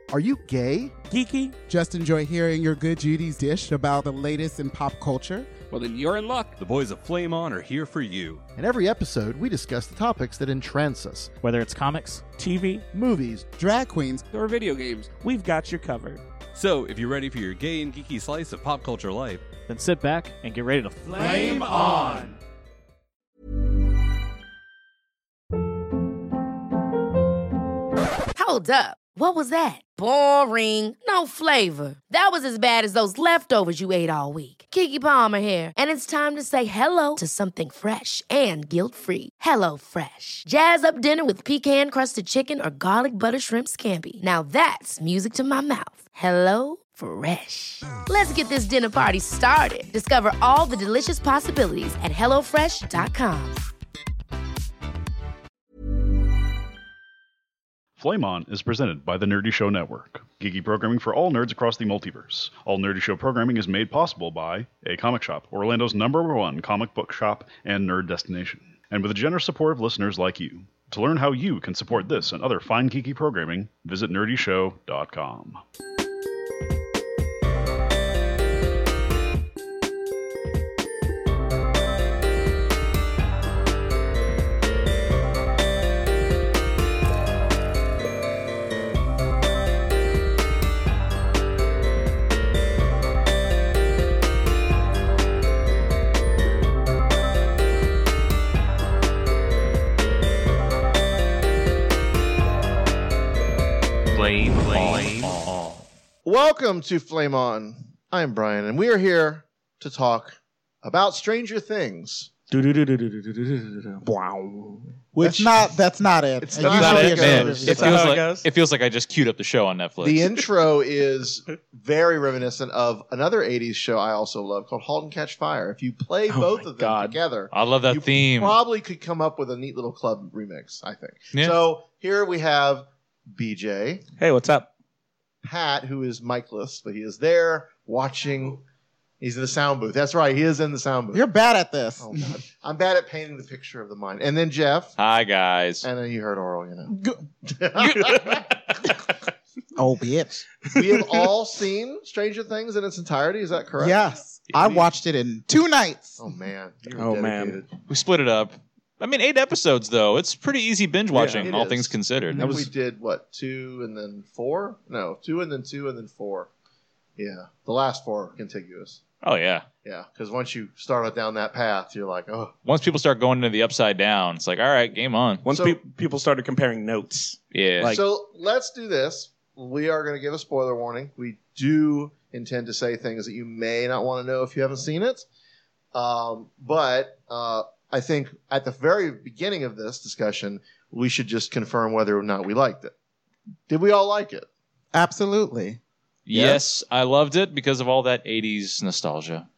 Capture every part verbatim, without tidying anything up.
Are you gay? Geeky? Just enjoy hearing your good Judy's dish about the latest in pop culture? Well, then you're in luck. The boys of Flame On are here for you. In every episode, we discuss the topics that entrance us. Whether it's comics, T V, movies, drag queens, or video games, we've got you covered. So, if you're ready for your gay and geeky slice of pop culture life, then sit back and get ready to Flame On! Hold up. What was that? Boring. No flavor. That was as bad as those leftovers you ate all week. Keke Palmer here, and it's time to say hello to something fresh and guilt-free. Hello Fresh. Jazz up dinner with pecan-crusted chicken or garlic butter shrimp scampi. Now that's music to my mouth. Hello Fresh. Let's get this dinner party started. Discover all the delicious possibilities at hello fresh dot com. Flame On is presented by the Nerdy Show Network, geeky programming for all nerds across the multiverse. All Nerdy Show programming is made possible by A Comic Shop, Orlando's number one comic book shop and nerd destination, and with the generous support of listeners like you. To learn how you can support this and other fine geeky programming, visit nerdy show dot com. Welcome to Flame On. I'm Brian, and we are here to talk about Stranger Things. Wow. Which not that's not it. It's not, not it. Man, it, feels like, it, it feels like I just queued up the show on Netflix. The intro is very reminiscent of another eighties show I also love called *Halt and Catch Fire*. If you play oh both of them God. together, I love that you theme. Probably could come up with a neat little club remix, I think. Yeah. So here we have B J. Hey, what's up? Pat, who is mic-less, but he is there watching. He's in the sound booth. That's right. He is in the sound booth. You're bad at this. Oh, God. I'm bad at painting the picture of the mind. And then Jeff. Hi, guys. And then you heard Oral, you know. Oh, bitch. We have all seen Stranger Things in its entirety. Is that correct? Yes. I watched it in two nights. Oh, man. You were Oh, dedicated. man. We split it up. I mean, eight episodes, though. It's pretty easy binge watching, Yeah, it all is. things considered. And then we did, what, two and then four? No, two and then two and then four. Yeah. The last four are contiguous. Oh, yeah. Yeah, because once you start down that path, you're like, oh. Once people start going into the upside down, it's like, all right, game on. Once So- pe- people started comparing notes. Yeah. Like- So let's do this. We are going to give a spoiler warning. We do intend to say things that you may not want to know if you haven't seen it. Um, but uh, I think at the very beginning of this discussion, we should just confirm whether or not we liked it. Did we all like it? Absolutely. Yes, I loved it because of all that eighties nostalgia.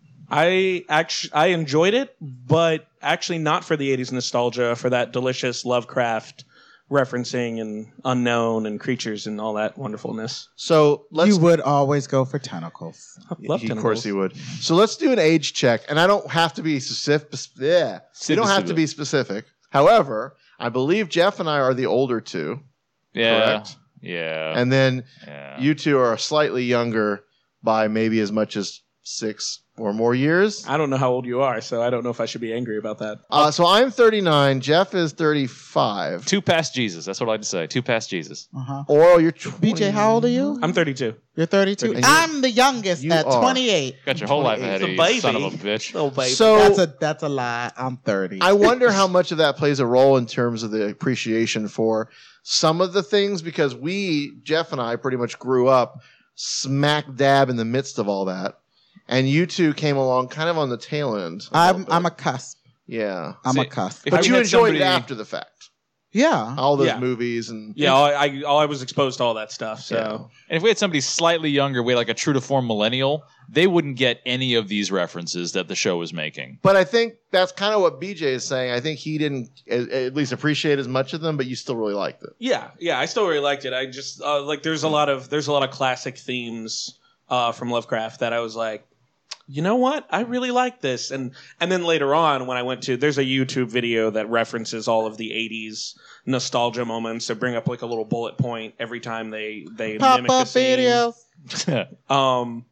I actually I enjoyed it, but actually not for the eighties nostalgia, for that delicious Lovecraft referencing and unknown and creatures and all that wonderfulness. So let's. You would always go for tentacles. I love He- of tentacles. course he would. So let's do an age check, and I don't have to be specific. Yeah, we don't have to be specific. However, I believe Jeff and I are the older two. Yeah. Correct. Yeah. And then yeah. you two are slightly younger by maybe as much as six or more years. I don't know how old you are, so I don't know if I should be angry about that. Uh, so I'm thirty-nine. Jeff is thirty-five. Two past Jesus. That's what I like to say. Two past Jesus. Uh-huh. Oral, you're twenty. B J, how old are you? I'm thirty-two. You're thirty-two. And you- I'm the youngest you at are. twenty-eight. Got your whole life ahead of It's a you, baby. son of a bitch. Little baby. So That's a that's a lie. I'm thirty. I wonder how much of that plays a role in terms of the appreciation for some of the things, because we, Jeff and I, pretty much grew up smack dab in the midst of all that. And you two came along kind of on the tail end. a I'm little bit. I'm a cusp. Yeah. I'm See, a cusp. if But we you had enjoyed somebody- it after the fact. Yeah. All those Yeah. movies and yeah, I, I all I was exposed to all that stuff. So And if we had somebody slightly younger, we had like a true to form millennial, they wouldn't get any of these references that the show was making. But I think that's kind of what B J is saying. I think he didn't at, at least appreciate as much of them, but you still really liked it. yeah, yeah, I still really liked it. I just uh, like there's a lot of there's a lot of classic themes uh, from Lovecraft that I was like, you know what? I really like this. And and then later on, when I went to, there's a YouTube video that references all of the eighties nostalgia moments. They bring up like a little bullet point every time they they Pop mimic a up scene. videos. Um,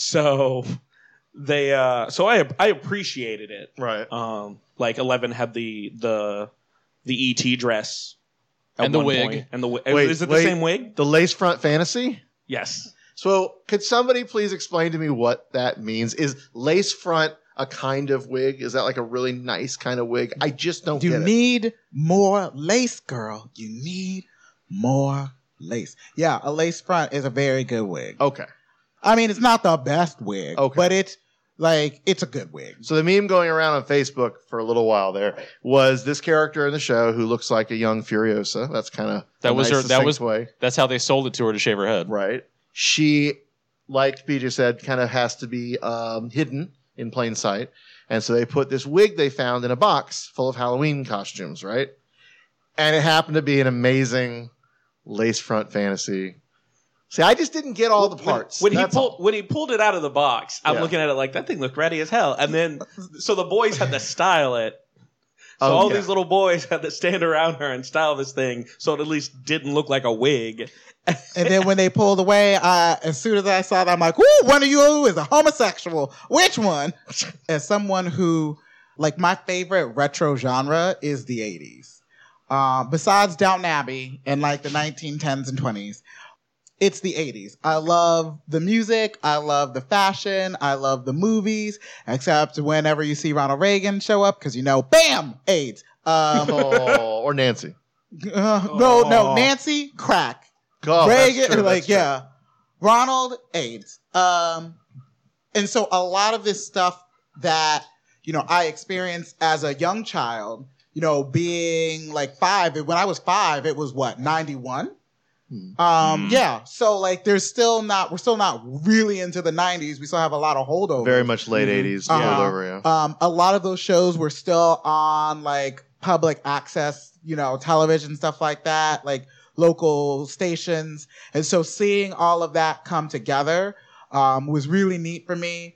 so they uh, so I I appreciated it. Right. Um, like Eleven had the the the E T dress at And the one wig. point. and the wig. Wait, Is it the wait. same wig? The lace front fantasy? Yes. So, could somebody please explain to me what that means? Is lace front a kind of wig? Is that like a really nice kind of wig? I just don't You get it. need more lace, girl. You need more lace. Yeah, a lace front is a very good wig. Okay. I mean, it's not the best wig, Okay. but it's like it's a good wig. So the meme going around on Facebook for a little while there was this character in the show who looks like a young Furiosa. That's kind of That was nice, her. That was succinct way. That's how they sold it to her to shave her head. Right. She, like B J said, kind of has to be um, hidden in plain sight. And so they put this wig they found in a box full of Halloween costumes, right? And it happened to be an amazing lace front fantasy. See, I just didn't get all the parts. When, when he That's all. pulled when he pulled it out of the box, I'm Yeah. looking at it like that thing looked ready as hell. And then so the boys had to style it. So Oh, all yeah. these little boys had to stand around her and style this thing so it at least didn't look like a wig. And then when they pulled away, uh, as soon as I saw that, I'm like, "Ooh, one of you is a homosexual. Which one?" As someone who, like, my favorite retro genre is the eighties. Uh, besides Downton Abbey and like the nineteen tens and twenties, it's the eighties. I love the music. I love the fashion. I love the movies. Except whenever you see Ronald Reagan show up, because you know, bam, AIDS. Um, Oh, or Nancy. uh, no, no, Oh. Nancy, crack. Oh, that's Reagan, true, like, that's true. yeah. Ronald, AIDS. Um, and so a lot of this stuff that, you know, I experienced as a young child, you know, being like five, when I was five, it was what, ninety-one? Hmm. Um, Hmm. yeah. So like, there's still not, we're still not really into the nineties. We still have a lot of holdovers. Very much late eighties. Uh-huh. Holdover, yeah. Um, a lot of those shows were still on like public access, you know, television, stuff like that, like local stations. And so seeing all of that come together um, was really neat for me.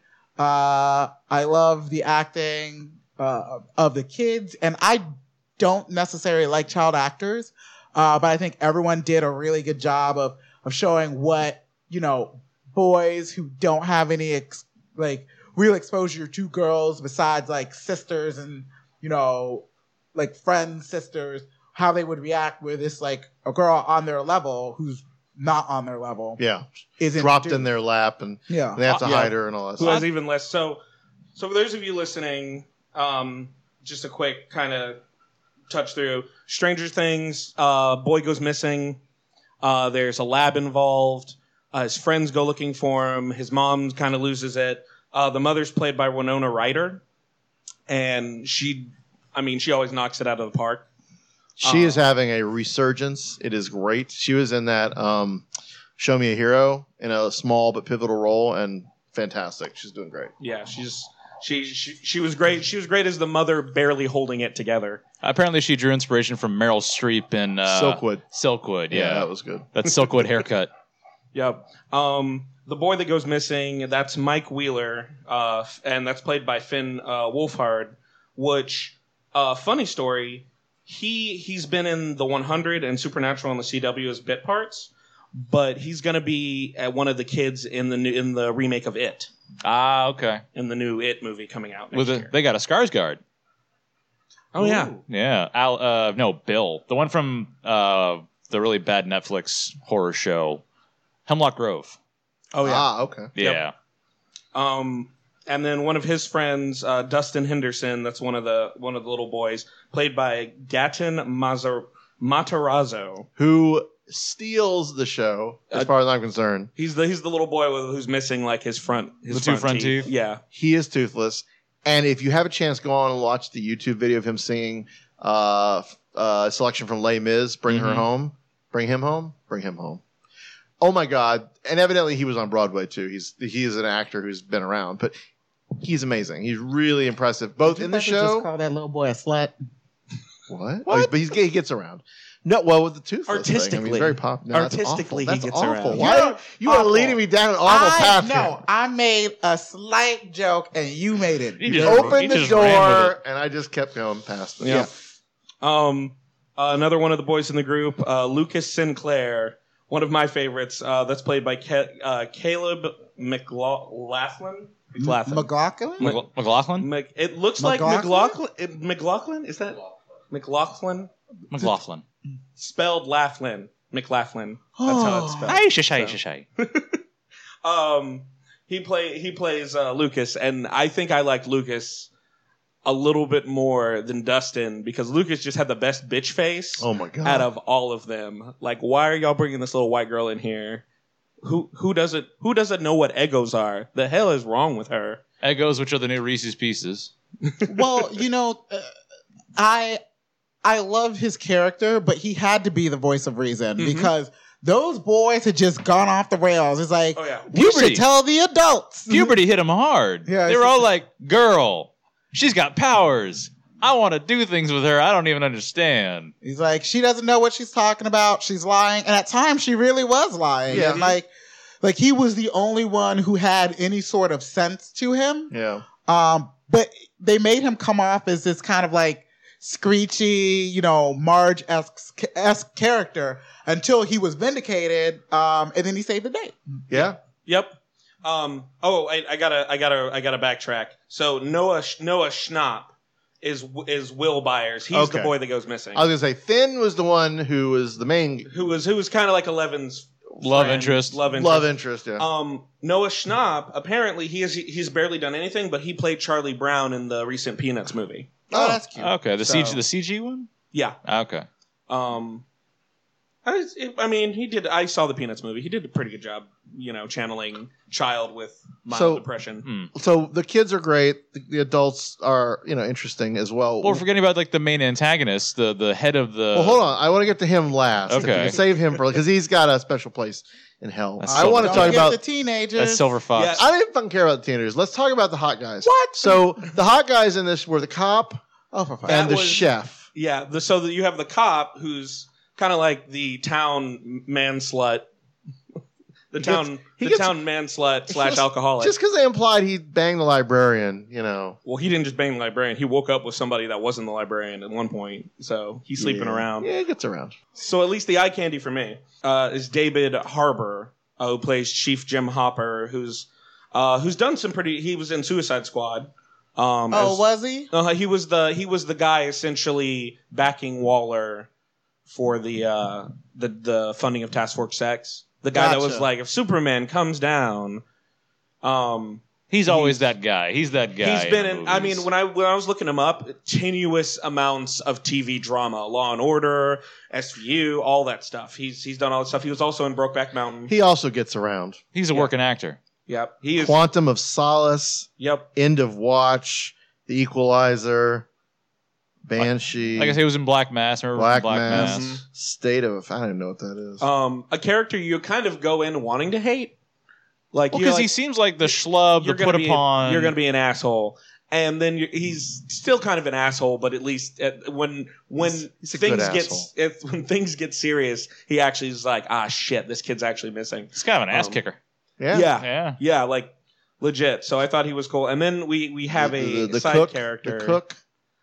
Uh, I love the acting uh, of the kids, and I don't necessarily like child actors, uh, but I think everyone did a really good job of of showing what, you know, boys who don't have any ex- like real exposure to girls besides like sisters and, you know, like friends, sisters, how they would react with this like a girl on their level who's not on their level. Yeah. Is Dropped introduced. in their lap and Yeah. they have to Uh, yeah. hide her and all that Who stuff. has even less. So, so for those of you listening, um, just a quick kind of touch through. Stranger Things, uh, boy goes missing. Uh, there's a lab involved. Uh, his friends go looking for him. His mom kind of loses it. Uh, the mother's played by Winona Ryder, and she, I mean, she always knocks it out of the park. She Uh, is having a resurgence. It is great. She was in that um, Show Me a Hero in a small but pivotal role, and fantastic. She's doing great. Yeah, she's she she she was great. She was great as the mother, barely holding it together. Apparently, she drew inspiration from Meryl Streep in uh, Silkwood. Silkwood, yeah, Yeah, that was good. that Silkwood haircut. Yep. Um, the boy that goes missing, that's Mike Wheeler, uh, f- and that's played by Finn uh, Wolfhard. Which, uh, funny story, he he's been in the one hundred and Supernatural on the C W as bit parts, but he's gonna be at one of the kids in the new, in the remake of It, Ah, okay. in the new It movie coming out next With a, year. they got a Skarsgård. Oh yeah, Yeah, Al. Uh, no, Bill, the one from uh, the really bad Netflix horror show, Hemlock Grove. oh yeah. Ah, okay. Yeah. Um, and then one of his friends, uh, Dustin Henderson, that's one of the one of the little boys, played by Gaten Mazar- Matarazzo. Who steals the show, as Uh, far as I'm concerned. He's the he's the little boy with, who's missing like his front his The two front teeth? Yeah, He is toothless. And if you have a chance, go on and watch the YouTube video of him singing uh, f- uh, a selection from Les Mis, Bring Her Mhm. Home. Bring him home? Bring him home. Oh my God. And evidently he was on Broadway too. He's he is an actor who's been around, but he's amazing. He's really impressive, both in the Just show. call that little boy a slut. What? Oh, he's- but he's, he gets around. No, well, with the toothless Artistically. thing, I mean, very popular. No, that's Artistically, awful. he That's gets awful. around. Why You're you are awful. leading me down an awful I path no, here? I made a slight joke and you made it. You You just- opened he the just ran with door, it. and I just kept going past it. Yeah. Um, uh, another one of the boys in the group, uh, Lucas Sinclair, one of my favorites. Uh, that's played by Ke- uh, Caleb McLaughlin. McLaughlin. McLaughlin? McLa- McLaughlin? Mc- it looks like McLaughlin? McLaughlin. it- McLaughlin? Is that McLaughlin? McLaughlin. Spelled Laughlin. McLaughlin. That's how it's spelled. Hey, shishay, So. shishay. Um, he play he plays uh, Lucas, and I think I liked Lucas a little bit more than Dustin because Lucas just had the best bitch face Oh my god. out of all of them. Like, why are y'all bringing this little white girl in here? Who who doesn't who doesn't know what egos are? The hell is wrong with her? Eggos, which are the new Reese's Pieces. Well, you know, uh, I I love his character, but he had to be the voice of reason Mhm. because those boys had just gone off the rails. It's like, Oh yeah. we Puberty. should tell the adults. Puberty hit him hard. Yeah, they were it's- all like, girl, she's got powers. I want to do things with her. I don't even understand. He's like, she doesn't know what she's talking about. She's lying. And at times she really was lying. Yeah. And like, like he was the only one who had any sort of sense to him. Yeah. Um, but they made him come off as this kind of like screechy, you know, Marge-esque esque character until he was vindicated. Um, and then he saved the day. Yeah. Yep. Um. Oh, I, I gotta I gotta I gotta backtrack. So Noah Noah Schnapp is is Will Byers. He's Okay. the boy that goes missing. I was gonna say Finn was the one who was the main who was who was kind of like Eleven's Love friend, interest. Love interest. love interest. Yeah. Um, Noah Schnapp, apparently he is he's barely done anything, but he played Charlie Brown in the recent Peanuts movie. Oh, that's cute. Okay, the So- C G, the C G one. Yeah. Okay. Um, I, I mean, he did. I saw the Peanuts movie. He did a pretty good job, you know, channeling child with mild So- depression. Hmm. So the kids are great. The, the adults are, you know, interesting as well. Well, we're forgetting about like the main antagonist, the the head of the. Well, hold on. I want to get to him last. If we Okay. can save him for because he's got a special place in hell. That's I so want to Don't talk forget about. the teenagers. That's Silver Fox. Yeah. I didn't fucking care about the teenagers. Let's talk about the hot guys. What? So the hot guys in this were the cop Oh, for fuck's That and the was- chef. Yeah. The, so that you have the cop who's kind of like the town man slut. The He town, gets- he the gets- town man slut slash Just- alcoholic. Just because they implied he banged the librarian, you know. Well, he didn't just bang the librarian. He woke up with somebody that wasn't the librarian at one point. So he's sleeping Yeah. around. Yeah, he gets around. So at least the eye candy for me uh, is David Harbour, uh, who plays Chief Jim Hopper, who's uh, who's done some pretty. He was in Suicide Squad. Um, Oh, as- was he? uh, he was the he was the guy essentially backing Waller for the uh, the the funding of Task Force X. The guy that was Gotcha. like, if Superman comes down, um, He's always that guy. He's that guy. he's been in. in. the I mean, movies. when I when I was looking him up, tenuous amounts of T V drama, Law and Order, S V U, all that stuff. He's he's done all that stuff. He was also in Brokeback Mountain. He also gets around. he's a yeah. working actor. Yep, he is. Quantum of Solace, Yep. End of Watch, The Equalizer, Banshee, Like I say, he was in Black Mass. Remember Black, from Black Mass, Mass? State of. I don't even know what that is. Um, a character you kind of go in wanting to hate, like Well, you're because like, he seems like the schlub, you're the gonna put be upon. you're going to be an asshole, and then you're, he's still kind of an asshole, but at least at, when when He's- he's a good things get asshole. if, when things get serious, he actually is like, ah, shit, this kid's actually missing. He's kind of an ass um, kicker. yeah. Yeah, Yeah. yeah, like legit. So I thought he was cool. And then we we have a the, the side cook, character, the cook,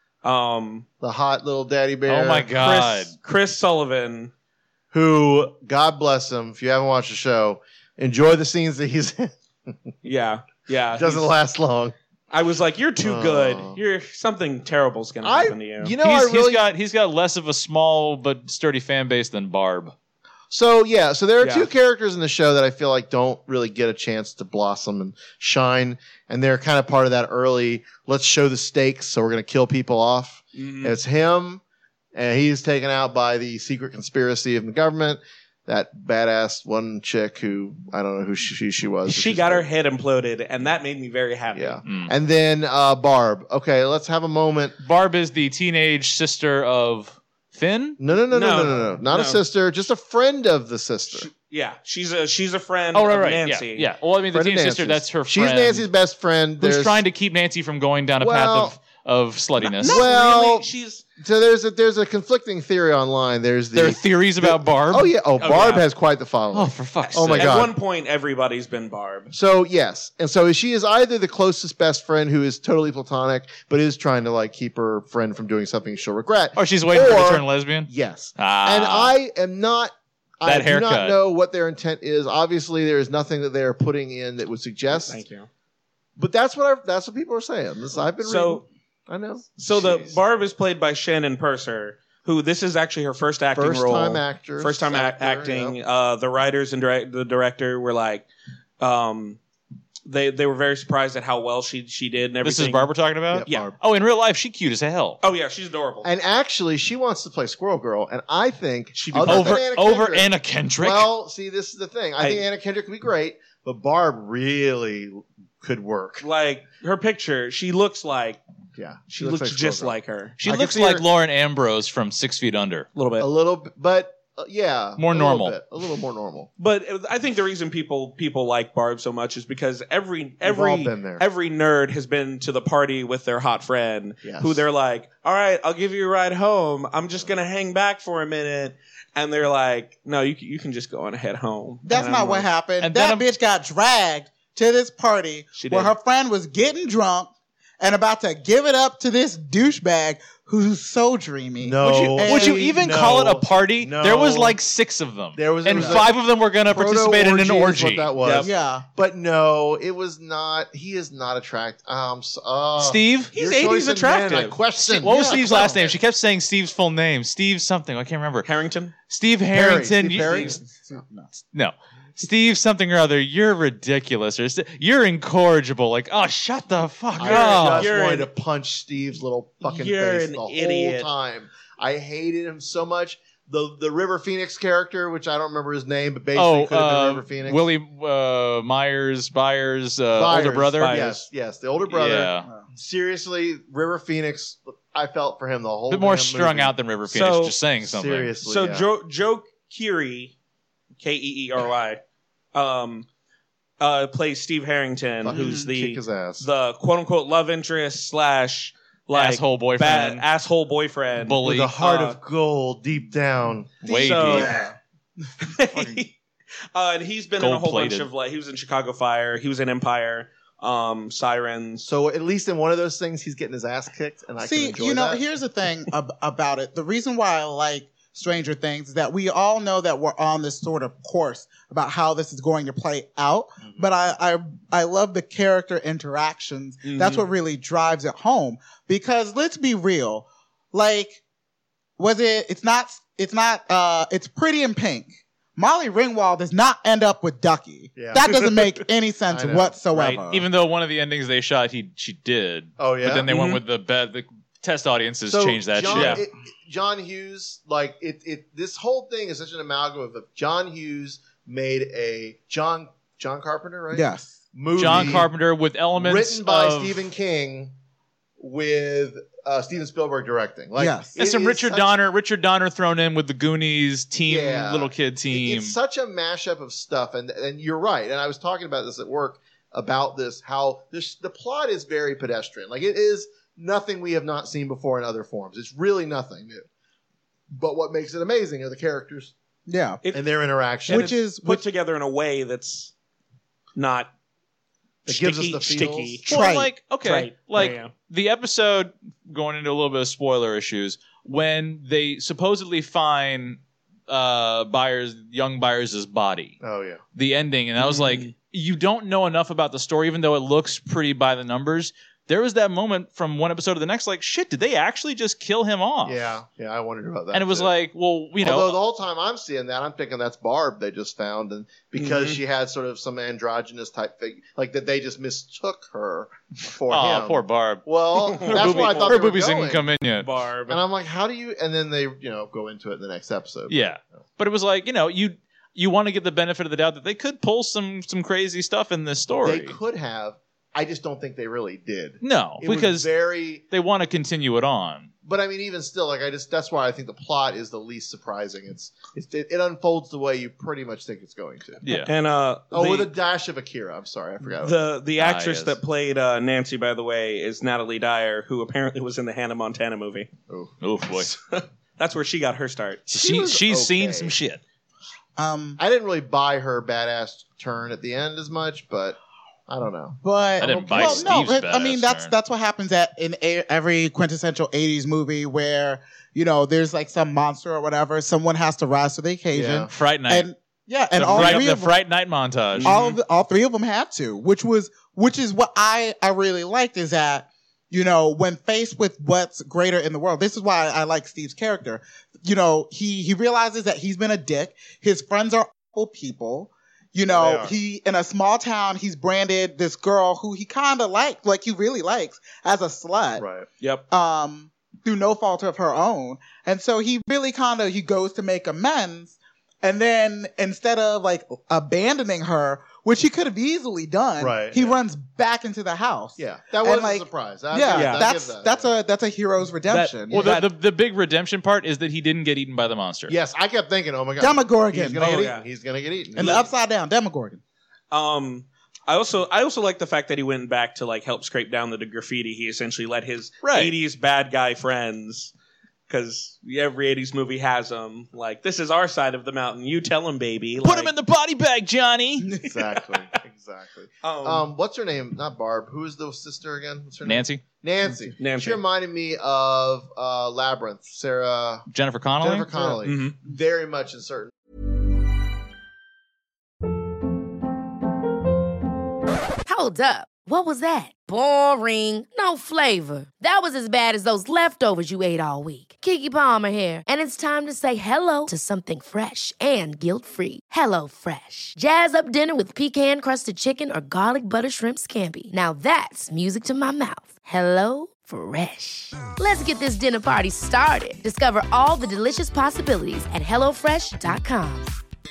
um, the hot little daddy bear. Oh my god. Chris, Chris Sullivan. Who, God bless him, if you haven't watched the show, enjoy the scenes that he's in. Yeah, yeah. It doesn't he's- last long. I was like, you're too Oh. good. You're something terrible's going to I, happen to you. you know, he's, I really he's got he's got less of a small but sturdy fan base than Barb. So yeah, so there are Yeah. two characters in the show that I feel like don't really get a chance to blossom and shine, and they're kind of part of that early. Let's show the stakes, so we're going to kill people off. Mhm. It's him, and he's taken out by the secret conspiracy of the government. That badass one chick who I don't know who she she was. but She she's got her like- head imploded, and that made me very happy. Yeah, Mm. and then uh, Barb. Okay, let's have a moment. Barb is the teenage sister of Finn. No, no, no, no, No, no, no, no, not no. a sister, just a friend of the sister. Yeah, she's a she's a friend Oh right, of right, Nancy. yeah, yeah. Well, I mean, the Friend of teenage sister, Nancy's. that's her She's friend. Nancy's best friend. Who's There's- trying to keep Nancy from going down a Well, path of of sluttiness. Not Well, really. She's So there's a there's a conflicting theory online. There's the There are theories about Barb. Oh yeah. Oh, Barb yeah. has quite the following. Oh, for fuck's Oh, my sake. at God. one point everybody's been Barb. So yes, and so she is either the closest best friend who is totally platonic, but is trying to like keep her friend from doing something she'll regret. Or she's waiting for her to Or- turn lesbian. Yes, Ah. and I am not. I That do not haircut. know what their intent is. Obviously, there is nothing that they are putting in that would suggest. Thank you. But that's what I, that's what people are saying. This I've been So reading. I know. so the Jeez. Barb is played by Shannon Purser, who this is actually her first acting First role. time actor. First time a- actor, acting. yep. Uh, the writers and direct, the director were like, um, they they were very surprised at how well she she did and everything. This is Barb we're talking about? Yep, Yeah. Barb. Oh, in real life, she cute as hell. Oh yeah, she's adorable. And actually, she wants to play Squirrel Girl, and I think She'd be other Over, than Anna over Kendrick- Anna Kendrick. Well, see, this is the thing. I, I- think Anna Kendrick would be great, but Barb really could work. Like her picture, she looks like Yeah, she looks, like just Squirrel like her. she I can looks see like her- Lauren Ambrose from Six Feet Under. A little Girl. bit. a little, bit, but uh, yeah, More a little normal. bit, a little more normal. But I think the reason people people like Barb so much is because every We've every all been there. every nerd has been to the party with their hot friend, Yes. who they're like, "All right, I'll give you a ride home. I'm just gonna hang back for a minute," and they're like, "No, you can- you can just go on and head home." That's And not I'm what like, happened. And then That I'm- bitch got dragged to this party She where did. her friend was getting drunk and about to give it up to this douchebag who's so dreamy. No. Would you, Hey, would you even no, call it a party? no. There was like six of them. There was- and it was five of them were going to participate in an Proto-orgy orgy. is what that was. Yeah. But no, it was not. He is not attractive. Um, so, uh, Steve? He's your eighties choice in attractive. men, I question. What was Yeah. Steve's last name? She kept saying Steve's full name. Steve something. I can't remember. Harrington. Steve Perry. Harrington. Steve You- Perry? No. No. Steve something or other. You're ridiculous. Or st- you're incorrigible. Like, oh, shut the fuck I up. just You're wanted an- to punch Steve's little fucking You're face an the idiot. whole time. I hated him so much. The the River Phoenix character, which I don't remember his name, but basically Oh, could have uh, been River Phoenix. Willie uh, Myers, Byers, uh, Byers, older brother. Byers. Yes, yes, the older brother. Yeah. Seriously, River Phoenix. I felt for him the whole. A bit more damn strung movie. out than River Phoenix. So- just saying something. Seriously, So yeah. Joe Joe Keery, K E E R Y, um, uh, plays Steve Harrington, Fucking who's kick the his ass. the quote unquote love interest slash like Asshole bad boyfriend. asshole boyfriend. Bully. With a heart uh, of gold deep down. Way So- deep. uh, and he's been in a whole bunch Gold-plated. of like he was in Chicago Fire, he was in Empire, um, Sirens. So at least in one of those things, he's getting his ass kicked, and I See, can enjoy you know, that. here's the thing ab- about it. The reason why I like Stranger Things is that we all know that we're on this sort of course about how this is going to play out. Mm-hmm. But I, I I love the character interactions. That's Mhm. what really drives it home. Because let's be real, like, was it? It's not. It's not. Uh, it's Pretty in Pink. Molly Ringwald does not end up with Ducky. Yeah. That doesn't make any sense I know. whatsoever. Right. Even though one of the endings they shot, he she did. Oh yeah. But then they Mhm. went with the bed. The test audiences So changed that John, shit. it- John Hughes, like it, it. This whole thing is such an amalgam of John Hughes made a John John Carpenter, right? Yes. Movie John Carpenter with elements written by of, Stephen King, with uh, Steven Spielberg directing. Like, Yes. it There's some is Richard such- Donner, Richard Donner thrown in with the Goonies team, Yeah. little kid it- team. It's such a mashup of stuff, and and you're right. And I was talking about this at work about this how this the plot is very pedestrian. Like it is nothing we have not seen before in other forms. It's really nothing new. But what makes it amazing are the characters Yeah. It- and their interaction. and Which it's is- put which- together in a way that's not It gives us sticky, the sticky. feels. Well, Trite. like okay, Trite. like Yeah. the episode going into a little bit of spoiler issues when they supposedly find uh Byers, young Byers' body, Oh yeah. the ending, and I was Mhm. like, you don't know enough about the story, even though it looks pretty by the numbers. There was that moment from one episode to the next, like, shit, did they actually just kill him off? Yeah, yeah, I wondered about that. And it was too. like, well, you know, Although the whole time I'm seeing that, I'm thinking that's Barb they just found, and because Mhm. she had sort of some androgynous type thing, like that they just mistook her for oh, him. poor Barb. Well, Her that's boobie- what I thought Her they were boobies going. didn't come in yet. Barb. And I'm like, how do you? And then they, you know, go into it in the next episode. Yeah, but it was like, you know, you you want to get the benefit of the doubt that they could pull some some crazy stuff in this story. They could have, I just don't think they really did. No, It was because very. they want to continue it on. But I mean, even still, like I just that's why I think the plot is the least surprising. It's, it's it, it unfolds the way you pretty much think it's going to. Yeah. And uh, Oh, the, with a dash of Akira. I'm sorry, I forgot. the the Ah, actress yes. that played uh, Nancy, by the way, is Natalie Dyer, who apparently was in the Hannah Montana movie. oh. Oh boy, That's where she got her start. she, was she's okay. seen some shit. Um, I didn't really buy her badass turn at the end as much, but I don't know. but I didn't buy well, no, Steve's I mean badass that's turn. that's what happens at in a, every quintessential eighties movie where you know there's like some monster or whatever. Someone has to rise to the occasion, Yeah. Fright Night. and yeah, and the all fright, three the of them, Fright Night montage. all of the, all three of them had to, which was which is what I I really liked is that you know when faced with what's greater in the world, this is why I like Steve's character. You know, he he realizes that he's been a dick. His friends are awful people. You They know, are. he in a small town, he's branded this girl who he kind of likes, like he really likes, as a slut. Right. Yep. Um, through no fault of her own. And so he really kind of he goes to make amends, and then instead of like abandoning her, which he could have easily done, Right, he yeah. runs back into the house. Yeah, that And, was like, a surprise. I yeah, give- I give that's that. that's a that's a hero's redemption. Well, the, the the big redemption part is that he didn't get eaten by the monster. Yes, I kept thinking, oh my god, Demogorgon. he's gonna Oh, get yeah. eaten. He's gonna get eaten. and the upside down Demogorgon. Um, I also I also like the fact that he went back to like help scrape down the graffiti. He essentially let his Right. eighties bad guy friends, because every eighties movie has them. Like, this is our side of the mountain. You tell him, baby. Put like, him in the body bag, Johnny. exactly, exactly. Um, Um, what's her name? Not Barb. Who is the sister again? What's her name? Nancy, Nancy. Nancy. She reminded me of uh, Labyrinth. Sarah Jennifer Connelly. Jennifer Connelly. Mhm. Very much in certain. Hold up. What was that? Boring. No flavor. That was as bad as those leftovers you ate all week. Keke Palmer here, and it's time to say hello to something fresh and guilt-free. Hello Fresh. Jazz up dinner with pecan-crusted chicken or garlic butter shrimp scampi. Now that's music to my mouth. Hello Fresh. Let's get this dinner party started. Discover all the delicious possibilities at hello fresh dot com.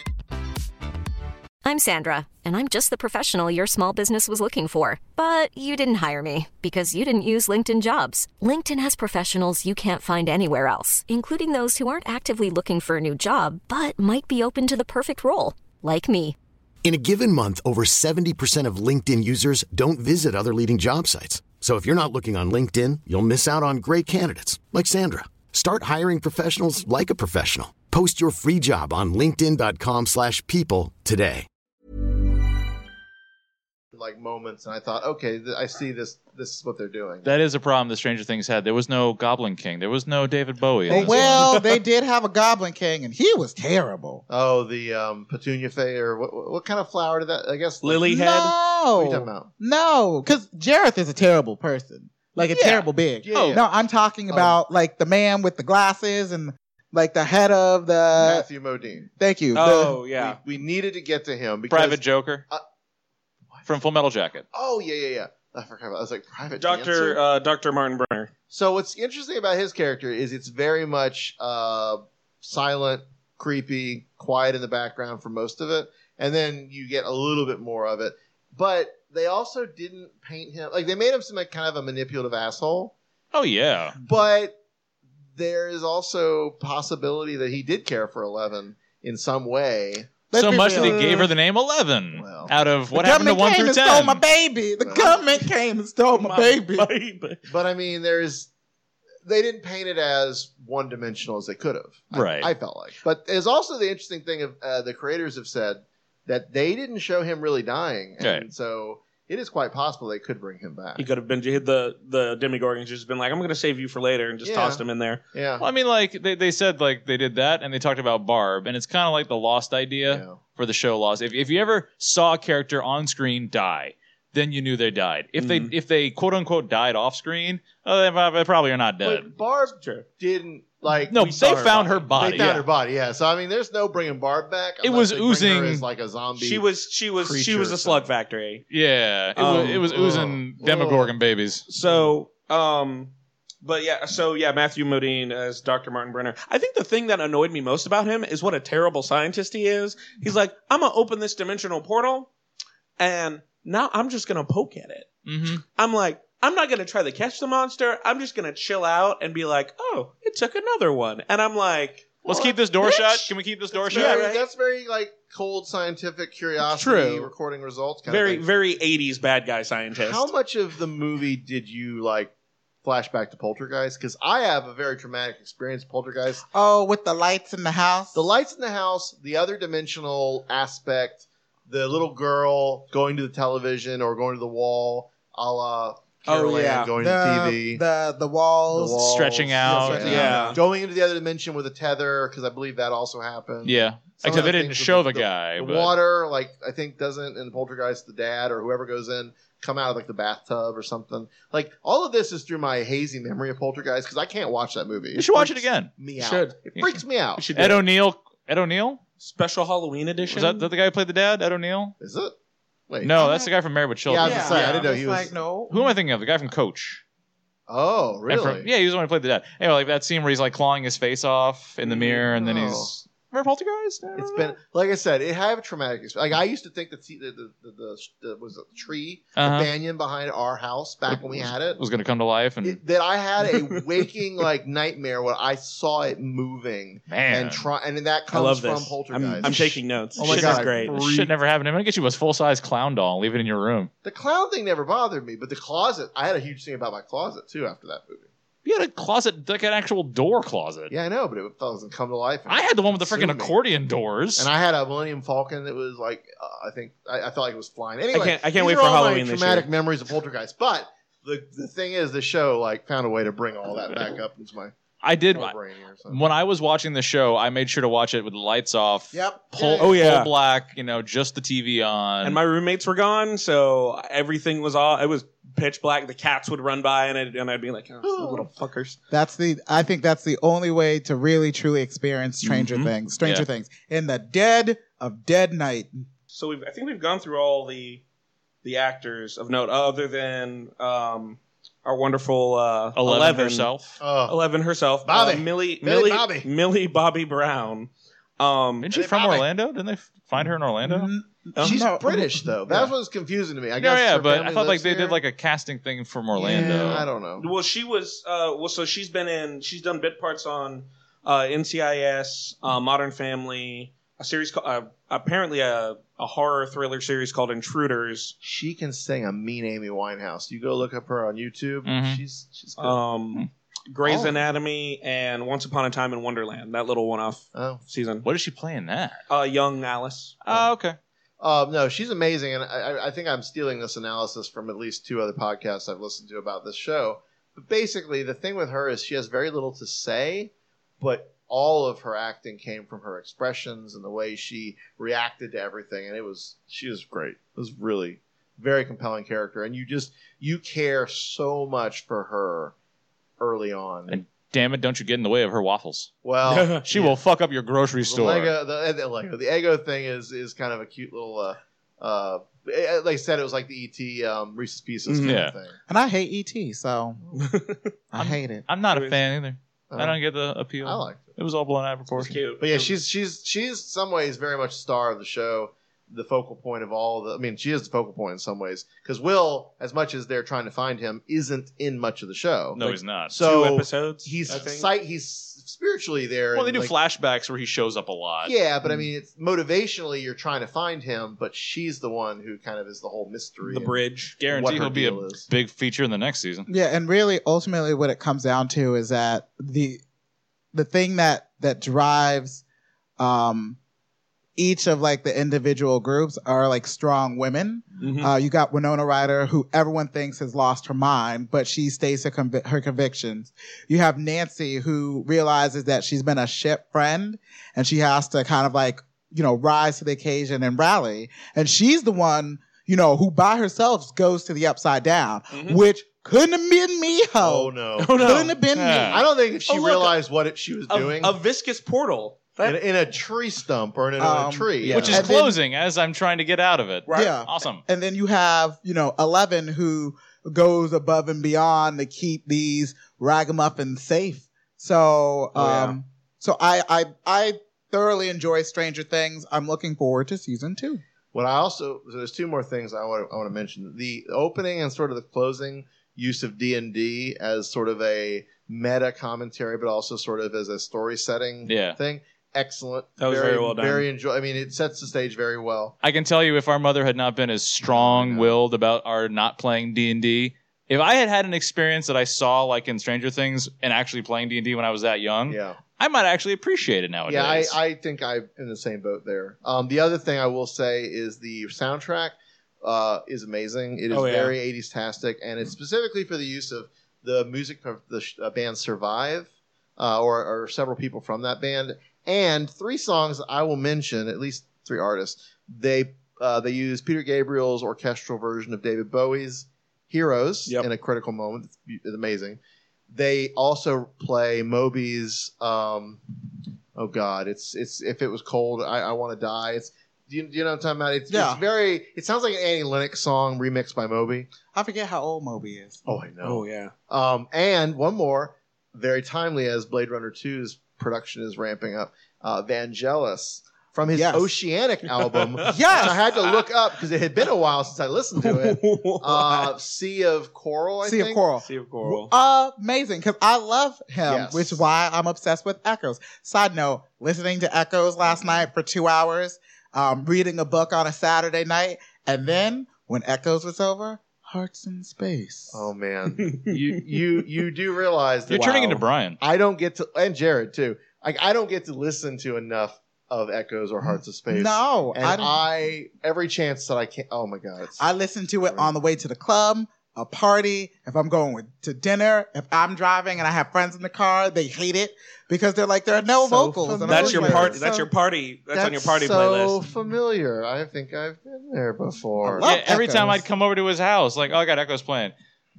I'm Sandra, and I'm just the professional your small business was looking for. But you didn't hire me because you didn't use LinkedIn Jobs. LinkedIn has professionals you can't find anywhere else, including those who aren't actively looking for a new job, but might be open to the perfect role, like me. In a given month, over seventy percent of LinkedIn users don't visit other leading job sites. So if you're not looking on LinkedIn, you'll miss out on great candidates like Sandra. Start hiring professionals like a professional. Post your free job on linkedin dot com slash people today. Like moments, and I thought, okay, th- I see this. This is what they're doing. That is a problem that Stranger Things had. There was no Goblin King. There was no David Bowie. Oh, well, they did have a Goblin King, and he was terrible. Oh, the um, Petunia Fay, or what, what? What kind of flower did that? I guess like- Lily head. What are you No, talking about? no, because Jareth is a terrible person, like a Yeah. terrible big. Yeah, yeah. No, I'm talking about like the man with the glasses and like the head of the. Matthew Modine. Thank you. Oh, yeah. We, we needed to get to him because. Private Joker Uh, from Full Metal Jacket. Oh yeah, yeah, yeah. I forgot about. I was like Private Doctor Dancer? uh, Doctor Martin Brenner. So what's interesting about his character is it's very much uh, silent, creepy, quiet in the background for most of it, and then you get a little bit more of it. But they also didn't paint him like they made him seem like kind of a manipulative asshole. Oh yeah. But there is also possibility that he did care for Eleven in some way. Let's so be much that he real. gave her the name Eleven Well. out of what the happened to government one came through and ten. stole my baby. The Well. government came and stole my, baby. baby. But I mean, there's they didn't paint it as one dimensional as they could have. I- Right. I, felt like. But there's also the interesting thing of uh, the creators have said that they didn't show him really dying, and Right. so it is quite possible they could bring him back. He could have been the the Demogorgons just been like, I'm going to save you for later, and just Yeah. tossed him in there. Yeah. Well, I mean, like they, they said, like they did that, and they talked about Barb, and it's kind of like the Lost idea Yeah. for the show Lost. If if you ever saw a character on screen die, then you knew they died. If Mhm. they if they quote unquote died off screen, oh, they prob- they probably are not dead. But Barb Sure. didn't like. No, we saw they her found body. her body. They found yeah. her body. Yeah. So I mean, there's no bringing Barb back. It unless was they bring her oozing- as like a zombie. She was she was she creature was or a slug something. factory. Yeah, it, Um, was, it was oozing ugh, Demogorgon ugh. babies. So, um, but yeah, so yeah, Matthew Modine as Doctor Martin Brenner. I think the thing that annoyed me most about him is what a terrible scientist he is. He's like, I'm gonna open this dimensional portal, and now I'm just gonna poke at it. Mm-hmm. I'm like, I'm not gonna try to catch the monster. I'm just gonna chill out and be like, oh, it took another one, and I'm like, let's well, keep this door bitch. shut. Can we keep this door That's shut? very, right? That's very like cold scientific curiosity True. recording results. Kind Very, of thing. very eighties bad guy scientist. How much of the movie did you like flashback to Poltergeist? Because I have a very traumatic experience with Poltergeist. Oh, with the lights in the house? The lights in the house, the other dimensional aspect, the little girl going to the television or going to the wall, a la Carol Oh, Ann yeah. going the, to T V. The, the walls. The walls. Stretching out. Yeah. Yeah. Going into the other dimension with a tether, because I believe that also happened. Yeah. Some Except of they the didn't things show with the guy. The but water, like, I think doesn't in Poltergeist, the dad or whoever goes in, come out of like the bathtub or something. Like, all of this is through my hazy memory of Poltergeist, because I can't watch that movie. You should watch it freaks again. Me out. Should. It freaks me out. We should do Ed it. O'Neill. Ed O'Neill? Special Halloween edition. Was that, that the guy who played the dad? Ed O'Neill? Is it? Wait. No, that's the guy from Married with Yeah, I Children. was gonna say, I didn't know he It's was. like, no. Who am I thinking of? The guy from Coach. Oh, And really? from- yeah, he was the one who played the dad. Anyway, like that scene where he's like clawing his face off in the mirror, and then Oh. he's remember Poltergeist? It's been like I said. It had a traumatic experience. Like I used to think that the the the, the, the, the was it the tree, Uh-huh. the banyan behind our house back when we had it. was going to come to life, and It, that I had a waking like nightmare when I saw it moving man, and try and that I comes love from this. Poltergeist. I'm, I'm taking notes. Oh my Shit God, is I great. this shit never happened. I'm going to get you a full size clown doll and leave it in your room. The clown thing never bothered me, but the closet. I had a huge thing about my closet too after that movie. You had a closet, like an actual door closet. Yeah, I know, but it doesn't come to life. I had the one with the freaking Consume me. accordion doors. And I had a Millennium Falcon that was like, uh, I think, I, I felt like it was flying. Anyway, I can't- I can't these wait are for all Halloween my this traumatic year. memories of Poltergeist. But the the thing is, the show like found a way to bring all that back up into my I did. my brain here. So. When I was watching the show, I made sure to watch it with the lights off. Yep. Full, Oh, yeah. full black, you know, just the T V on. And my roommates were gone, so everything was all. It was pitch black. The cats would run by, and, it, and I'd be like, "Oh, those little fuckers." That's the. I think that's the only way to really truly experience Stranger Mhm. Things. Stranger Yeah. Things in the dead of dead night. So we've, I think we've gone through all the the actors of note, other than um, our wonderful uh, Eleven, Eleven herself. Oh, Eleven herself, Bobby. uh, Millie, Millie Millie, Bobby. Millie Bobby Brown. Um, Isn't she Hey, from Bobby. Orlando? Didn't they f- find her in Orlando? Mm, she's no. British though. That's what's confusing to me. I Yeah, guess. yeah, her but family I thought like lives they here. did like a casting thing from Orlando. Yeah, I don't know. Well, she was. Uh, well, so she's been in. She's done bit parts on uh, N C I S, uh, Modern Family, a series called uh, apparently a, a horror thriller series called Intruders. She can sing a mean Amy Winehouse. You go look up her on YouTube. Mhm. She's she's good. Um, Grey's Oh. Anatomy and Once Upon a Time in Wonderland. That little one-off oh. season. What is she playing that? Uh, young Alice. Oh, okay. Um, no, she's amazing, and I, I think I'm stealing this analysis from at least two other podcasts I've listened to about this show. But basically, the thing with her is she has very little to say, but all of her acting came from her expressions and the way she reacted to everything, and it was she was great. It was really very compelling character, and you just you care so much for her early on. And damn it, don't you get in the way of her waffles. well, She will fuck up your grocery the store. Lego, the, the Lego, the Eggo thing is is kind of a cute little. Uh, uh, eh, like I said, it was like the E T um, Reese's Pieces kind Yeah. of thing. And I hate E T, so I hate it. I'm not a fan either. Uh, I don't get the appeal. I liked it, It was all blown out of It's proportion. cute. but yeah, she's she's she's some ways very much star of the show, the focal point of all the. I mean, she is the focal point in some ways because Will, as much as they're trying to find him, isn't in much of the show. No, Like, he's not. So Two episodes. he's I think. sight. He's spiritually there. well, they and, do like, flashbacks where he shows up a lot. Yeah, but I mean, it's motivationally you're trying to find him, but she's the one who kind of is the whole mystery. the and- bridge. what Guarantee her he'll be a deal is. big feature in the next season. Yeah, and really, ultimately, what it comes down to is that the the thing that that drives um, each of like the individual groups are like strong women. Mhm. Uh, you got Winona Ryder, who everyone thinks has lost her mind, but she stays her, convi- her convictions. You have Nancy, who realizes that she's been a ship friend, and she has to kind of like, you know, rise to the occasion and rally. And she's the one, you know, who by herself goes to the Upside Down, Mhm. which couldn't have been me, ho. Oh no! Oh, no. Couldn't have been Yeah. I don't think if she Oh, look, realized what it, she was A, doing a viscous portal. in, in a tree stump or in a, Um, a tree, yeah. Which is And then- closing as I'm trying to get out of it. me. Yeah. Awesome. And then you have, you know, Eleven, who goes above and beyond to keep these ragamuffins safe. So, um, Oh, yeah. so I, I, I thoroughly enjoy Stranger Things. I'm looking forward to season two. What I also so there's two more things I want to, I want to mention. The opening and sort of the closing use of D and D as sort of a meta commentary, but also sort of as a story setting Yeah. thing. Excellent. That was very well done. Very enjoy. I mean, it sets the stage very well. I can tell you, if our mother had not been as strong-willed about our not playing D and D, if I had had an experience that I saw like in Stranger Things and actually playing D and D when I was that young, Yeah. I might actually appreciate it nowadays. Yeah, I, I think I'm in the same boat there. Um, the other thing I will say is the soundtrack uh, is amazing. It is Oh, yeah. very eighties-tastic, and it's specifically for the use of the music of the sh- uh, band Survive, uh, or, or several people from that band, and three songs that I will mention, at least three artists. They uh, they use Peter Gabriel's orchestral version of David Bowie's Heroes Yep. in a critical moment. It's, be- it's amazing. They also play Moby's. Um, oh God, it's it's if it was cold, I, I want to die. It's do you, do you know what I'm talking about? It's, Yeah. it's very. It sounds like an Annie Lennox song remixed by Moby. I forget how old Moby is. Oh, I know. Oh yeah. Um, and one more, very timely as Blade Runner two's production is ramping up. Uh, Vangelis from his Yes. Oceanic album. Yes. I had to look up because it had been a while since I listened to it. Uh, sea of Coral, I Sea think. of Coral. Sea of Coral. Amazing, because I love him, Yes. which is why I'm obsessed with Echoes. Side note, listening to Echoes last night for two hours, um, reading a book on a Saturday night, and then when Echoes was over, Hearts in Space. Oh man, you you you do realize that You're turning wow, into Brian. I don't get to, and Jared too. Like I don't get to listen to enough of Echoes or Hearts of Space. No, and I I, don't. every chance that I can. Oh my god, it's, I listen to it on the way to the club, a party, if I'm going with, to dinner, if I'm driving and I have friends in the car, they hate it because they're like, there are no So vocals. And I'm That's like, your "Wait, party. so- That's your party. That's, on your party so playlist. familiar. I think I've been there before. I love Yeah, every Echoes. time I'd come over to his house, like, oh, I got Echoes playing.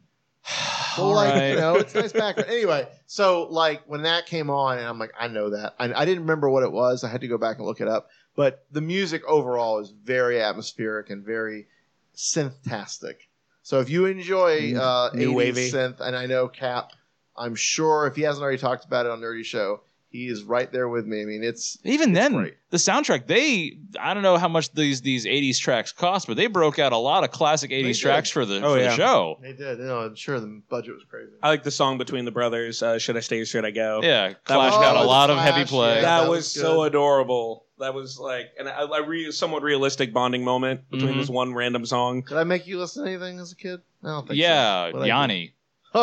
Well, All like, right. you know, it's nice background. Anyway, so like when that came on, and I'm like, I know that. I, I didn't remember what it was. I had to go back and look it up. But the music overall is very atmospheric and very synth-tastic. So if you enjoy uh, New eighties wavy. synth, and I know Cap, I'm sure if he hasn't already talked about it on Nerdy Show, he is right there with me. I mean, it's Even it's then, great. the soundtrack, they, I don't know how much these these eighties tracks cost, but they broke out a lot of classic eighties did. tracks for the, Oh, for yeah. the show. They did. You know, I'm sure the budget was crazy. I like the song between the brothers. Uh, Should I stay or should I go? Yeah, That was- Clash got Oh, a the lot of Clash, heavy play. yeah. That, that was, was so good. adorable. That was like, and a, a re- somewhat realistic bonding moment between Mhm. this one random song. Did I make you listen to anything as a kid? I don't think Yeah, so. What'd I Yanni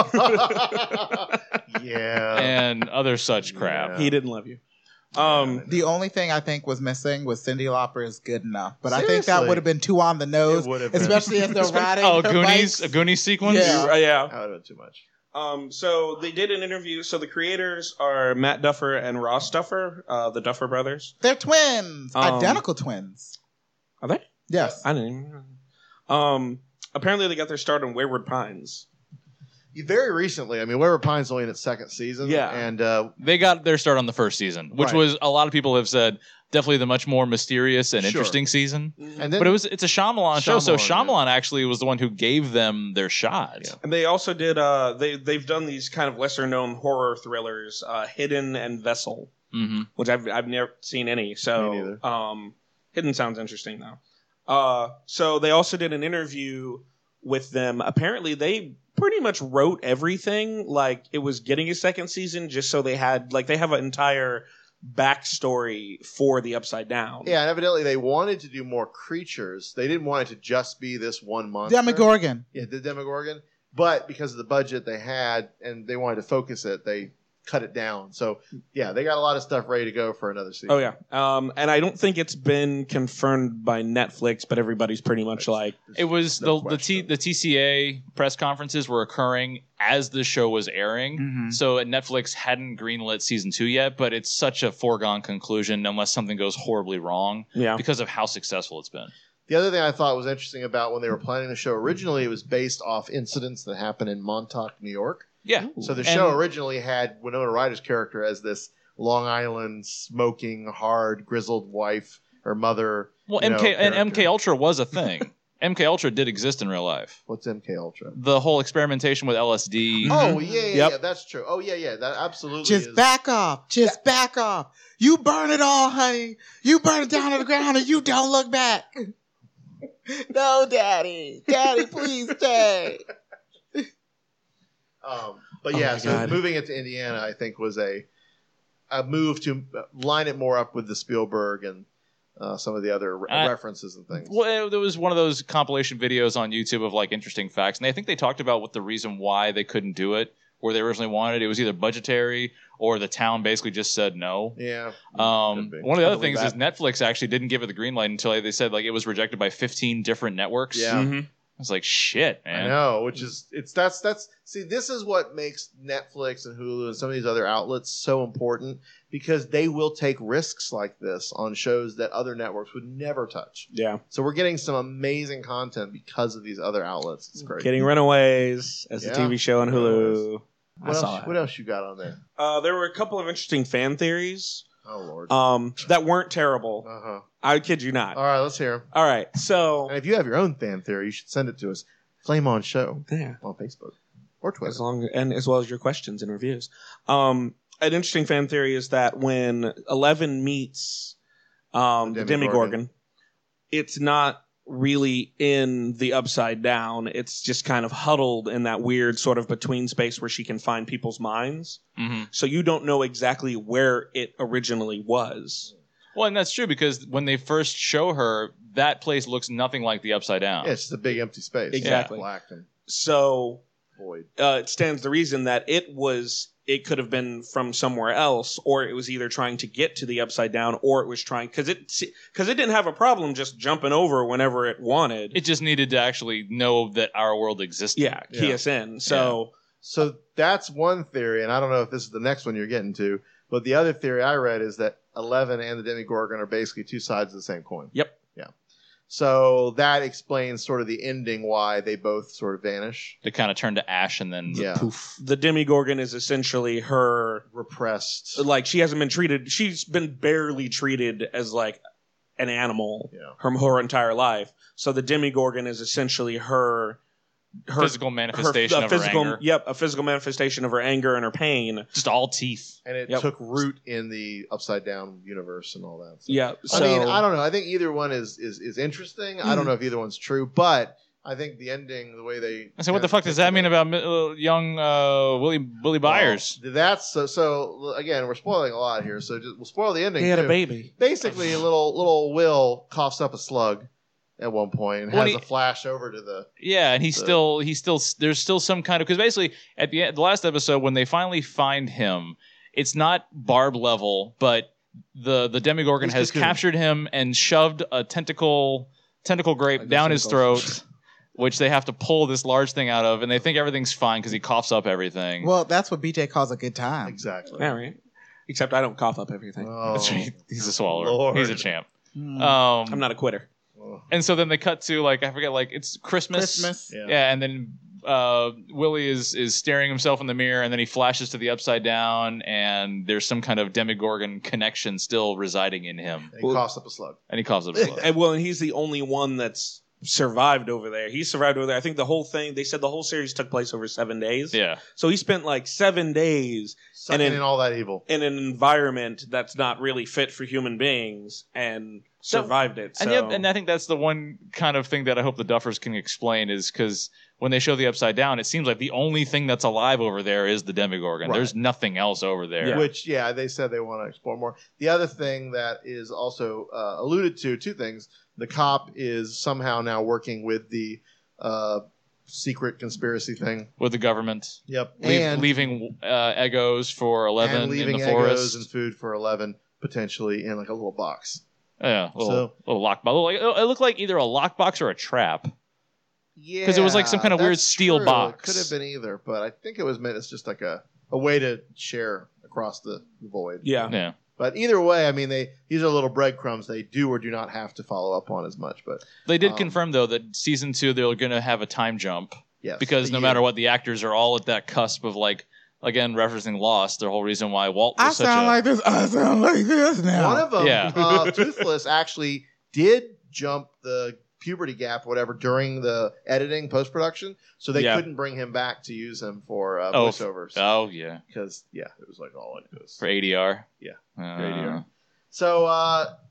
do? yeah. and other such crap. Yeah. He didn't love you. Um, The only thing I think was missing was Cyndi Lauper's Good Enough. But I think that Seriously? would have been too on the nose, It would have been. especially as they're riding Oh, her Goonies, bikes. a Goonies sequence? Yeah. uh, yeah. That would have been too much. Um, so they did an interview. So the creators are Matt Duffer and Ross Duffer, uh, the Duffer brothers. They're twins, Um, identical twins. Are they? Yes. I didn't even know. Um, apparently they got their start on Wayward Pines. Very recently, I mean, Wayward Pine's only in its second season. Yeah. And uh, They got their start on the first season, which Right. was, a lot of people have said, definitely the much more mysterious and Sure. interesting season. and then But it was it's a Shyamalan, show, so Shyamalan, yeah. Shyamalan actually was the one who gave them their shot. Yeah. And they also did. Uh, they they've done these kind of lesser known horror thrillers, uh, Hidden and Vessel, hmm which I've I've never seen any. So Me neither. um, Hidden sounds interesting though. Uh, so they also did an interview with them. Apparently, they pretty much wrote everything. Like it was getting a second season, just so they had like they have an entire backstory for the Upside Down. yeah, and evidently they wanted to do more creatures. They didn't want it to just be this one monster. Demogorgon. Yeah, the Demogorgon. But because of the budget they had and they wanted to focus it, they cut it down. So yeah, they got a lot of stuff ready to go for another season. Oh yeah, um, and I don't think it's been confirmed by Netflix, but everybody's pretty much like, It was No the the, T, question. the T C A press conferences were occurring as the show was airing. Mhm. So Netflix hadn't greenlit season two yet, but it's such a foregone conclusion unless something goes horribly wrong yeah, because of how successful it's been. The other thing I thought was interesting about when they were planning the show originally, it was based off incidents that happened in Montauk, New York. Yeah. So the And- show originally had Winona Ryder's character as this Long Island smoking, hard, grizzled wife or mother. Well, you know, M K and character. M K Ultra was a thing. M K Ultra did exist in real life. What's M K Ultra? The whole experimentation with L S D. Oh yeah, yeah, Yep. yeah, that's true. Oh yeah, yeah, that absolutely Just is. back off. Just back off. You burn it all, honey. You burn it down to the ground and you don't look back. No, Daddy. Daddy, please stay. Um, but Oh yeah, my so God. moving it to Indiana, I think, was a a move to line it more up with the Spielberg and uh, some of the other re- Uh, references and things. Well, there was one of those compilation videos on YouTube of like interesting facts, and I think they talked about what the reason why they couldn't do it, where they originally wanted. It was either budgetary or the town basically just said no. Yeah. Um, Could be. one of the I other believe things that. is Netflix actually didn't give it the green light until they said like it was rejected by fifteen different networks. Yeah. Mhm. I was like, shit, man. I know, which is it's that's that's see, this is what makes Netflix and Hulu and some of these other outlets so important because they will take risks like this on shows that other networks would never touch. Yeah. So we're getting some amazing content because of these other outlets. It's great. Getting Runaways as a Yeah. T V show on Hulu. I what saw else, it. what else you got on there? Uh, there were a couple of interesting fan theories Oh Lord. um, that weren't terrible. Uh huh. I kid you not. All right, let's hear 'em. All right. So, And if you have your own fan theory, you should send it to us. Flame On Show yeah. on Facebook or Twitter. As long and as well as your questions and reviews. Um, an interesting fan theory is that when Eleven meets um, The the Demogorgon. Demigorgon, it's not really in the Upside Down. It's just kind of huddled in that weird sort of between space where she can find people's minds. hmm So you don't know exactly where it originally was. Well, and that's true because when they first show her, that place looks nothing like the Upside Down. Yeah, it's just a big empty space. Exactly. Black and So void. uh, it stands the reason that it was it could have been from somewhere else, or it was either trying to get to the Upside Down, or it was trying because it because it didn't have a problem just jumping over whenever it wanted. It just needed to actually know that our world existed. yeah, key Yeah. us in. So So that's one theory, and I don't know if this is the next one you're getting to, but the other theory I read is that Eleven and the Demigorgon are basically two sides of the same coin. Yep. Yeah. So that explains sort of the ending why they both sort of vanish. They kind of turned to ash and then Yeah. poof. the Demigorgon is essentially her Repressed. like she hasn't been treated. She's been barely treated as like an animal Yeah. her her entire life. So the Demigorgon is essentially her. Her Physical manifestation her, a of her physical, anger. Yep, a physical manifestation of her anger and her pain. Just all teeth. And it Yep. took root in the Upside Down universe and all that. So- Yeah, so I mean, I don't know. I think either one is is, is interesting. I don't know if either one's true, but I think the ending, the way they. I said, what the fuck does that mean about uh, young uh, Willie Willie Byers? Well, that's so. So again, we're spoiling a lot here. So just, we'll spoil the ending. he had too. a baby. Basically, little little Will coughs up a slug at one point and Well, has he- a flash over to the. Yeah, and he's the- still he's still there's still some kind of because basically at the end, the last episode when they finally find him, it's not Barb level, but the the Demigorgon He's has cocooned. captured him and shoved a tentacle tentacle grape Like down the his tentacles. throat, which they have to pull this large thing out of, and they think everything's fine because he coughs up everything. Well, that's what B J calls a good time. Exactly. Yeah, right. Except I don't cough up everything. Oh, That's right. He's a swallower. Lord. He's a champ. Mm. Um, I'm not a quitter. oh. And so then they cut to like I forget like it's Christmas. Christmas. Yeah. Yeah, and then uh, Willie is is staring himself in the mirror, and then he flashes to the Upside Down, and there's some kind of Demigorgon connection still residing in him, And he coughs up a slug. and he calls it a slug. And well, and he's the only one that's survived over there. He survived over there. I think the whole thing. They said the whole series took place over seven days. Yeah, So he spent like seven days Sucking in- in all that evil. in an environment that's not really fit for human beings and So- survived it. So and yeah, and I think that's the one kind of thing that I hope the Duffers can explain is because when they show the Upside Down, it seems like the only thing that's alive over there is the Demigorgon. Right. There's nothing else over there. Yeah. Which, yeah, they said they want to explore more. The other thing that is also uh, alluded to, two things. The cop is somehow now working with the uh, secret conspiracy thing. With the government, Yep. Leave, and leaving uh, Eggos for Eleven and leaving in the Eggos forest. and food for Eleven, potentially in like a little box. Yeah, little, So- little lockbox. Little- It looked like either a lockbox or a trap. Yeah. 'Cause it was like some kind of weird that's steel true. box. It could have been either, but I think it was meant as just like a, a way to share across the void. yeah. Yeah. But either way, I mean, they these are little breadcrumbs they do or do not have to follow up on as much. But They did Um, confirm though that season two they're going to have a time jump yes, because a no year. matter what, the actors are all at that cusp of like again referencing Lost. The whole reason why Walt I was such sound a like this. I sound like this now. One of them, Yeah. uh, Toothless, actually did jump the puberty gap, or whatever, during the editing post production, so they Yeah. couldn't bring him back to use him for uh, Oh, voiceovers. oh yeah Because yeah, it was like all like this. for A D R. Yeah, Uh, A D R. So uh,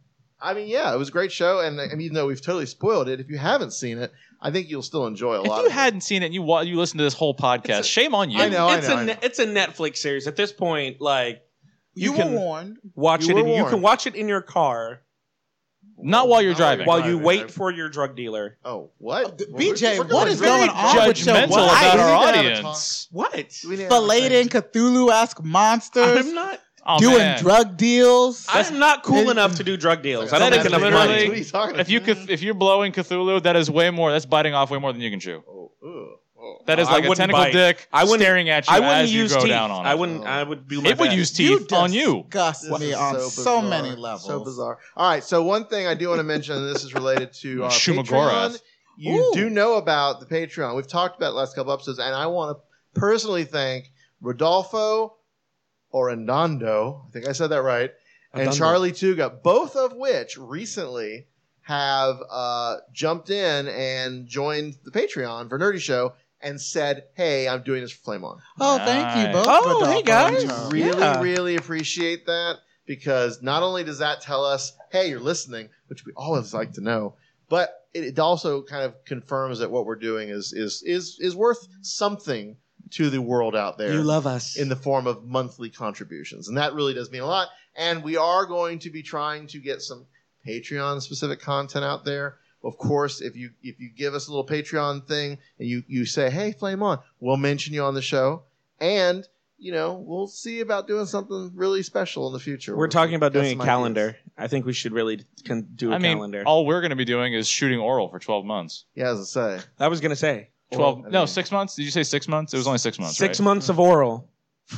I mean, yeah, it was a great show, and I mean, even though we've totally spoiled it, if you haven't seen it, I think you'll still enjoy a If lot. you of hadn't seen it and you wa- you listened to this whole podcast, a- shame on you. I know, I it's know, a I know. ne- it's a Netflix series at this point. Like You, you, can were warned. watch You it. were In, you warned. can watch it in your car Not while you're Not while driving. while you driving, wait right? for your drug dealer. Oh, what? B J, We're what going is very going on with your judgmental wife? about our We need to have a audience. What? We need to have a Filleting Cthulhu-esque monsters, I'm not. Oh, doing man. drug deals. I'm not cool it- enough to do drug deals. I That don't is make enough literally- money. What are you talking about? If you could, if you're blowing Cthulhu, that is way more. That's biting off way more than you can chew. Oh, oh, oh. That is I like a wouldn't tentacle bite. dick I wouldn't- staring at you I wouldn't as you use go teeth. down on it. I wouldn't. I would do my It would best. use teeth on you. Disgust This me is on so so, bizarre. many levels. So bizarre. All right, so one thing I do want to mention, and this is related to our Shumagorath. Patreon. You Ooh. do know about the Patreon. We've talked about it the last couple episodes, and I want to personally thank Rodolfo Orendando, I think I said that right, and Orendando. Charlie Tuga, both of which recently have uh, jumped in and joined the Patreon for Nerdy Show and said, hey, I'm doing this for Flame On. Oh, thank you Nice. both. Oh, Rodolfo hey, and guys. Charlie. Really, Yeah. really appreciate that because not only does that tell us, hey, you're listening, which we always like to know, but it, it also kind of confirms that what we're doing is is is is worth something to the world out there. You love us. In the form of monthly contributions, and that really does mean a lot. And we are going to be trying to get some Patreon specific content out there. Of course, if you if you give us a little Patreon thing and you you say, hey, Flame On, we'll mention you on the show, and you know we'll see about doing something really special in the future. We're talking about got doing a some calendar. ideas. I think we should really can do a I mean, calendar. all we're going to be doing is shooting oral for twelve months. Yeah, as I say, I was gonna say twelve? Well, I no, mean- six months. Did you say six months? It was only six months. six right? months of oral.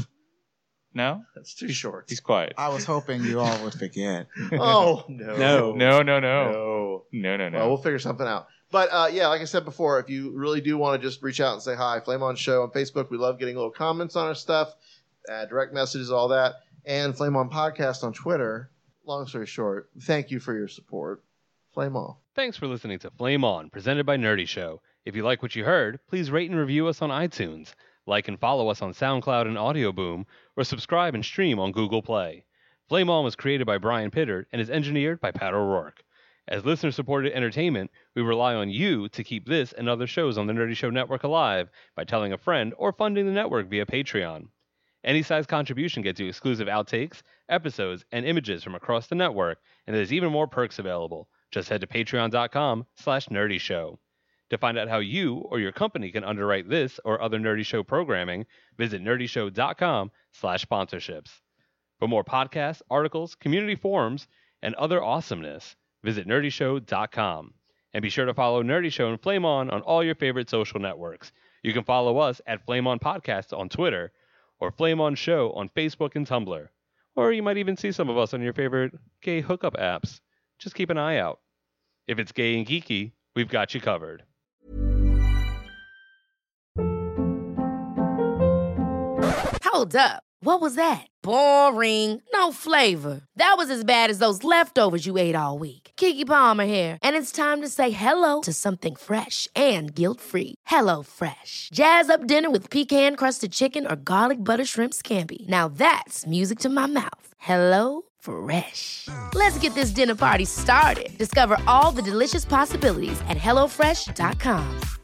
No, that's too short. he's quiet. I was hoping you all would forget. Oh no, No. No, no, no, no. no, no, no. Well, we'll figure something out. But uh, yeah, like I said before, if you really do want to just reach out and say hi, Flame On Show on Facebook. We love getting little comments on our stuff, uh, direct messages, all that, and Flame On Podcast on Twitter. Long story short, thank you for your support. Flame On. Thanks for listening to Flame On, presented by Nerdy Show. If you like what you heard, please rate and review us on iTunes, like and follow us on SoundCloud and Audio Boom, or subscribe and stream on Google Play. Flame On was created by Brian Pittard and is engineered by Pat O'Rourke. As listener-supported entertainment, we rely on you to keep this and other shows on the Nerdy Show Network alive by telling a friend or funding the network via Patreon. Any size contribution gets you exclusive outtakes, episodes, and images from across the network, and there's even more perks available. Just head to patreon.com slash nerdy show. To find out how you or your company can underwrite this or other Nerdy Show programming, visit nerdyshow.com slash sponsorships. For more podcasts, articles, community forums, and other awesomeness, visit nerdy show dot com. And be sure to follow Nerdy Show and Flame On on all your favorite social networks. You can follow us at Flame On Podcast on Twitter or Flame On Show on Facebook and Tumblr. Or you might even see some of us on your favorite gay hookup apps. Just keep an eye out. If it's gay and geeky, we've got you covered. Hold up. What was that? Boring. No flavor. That was as bad as those leftovers you ate all week. Keke Palmer here, and it's time to say hello to something fresh and guilt-free. Hello Fresh. Jazz up dinner with pecan-crusted chicken or garlic butter shrimp scampi. Now that's music to my mouth. Hello Fresh. Let's get this dinner party started. Discover all the delicious possibilities at hello fresh dot com.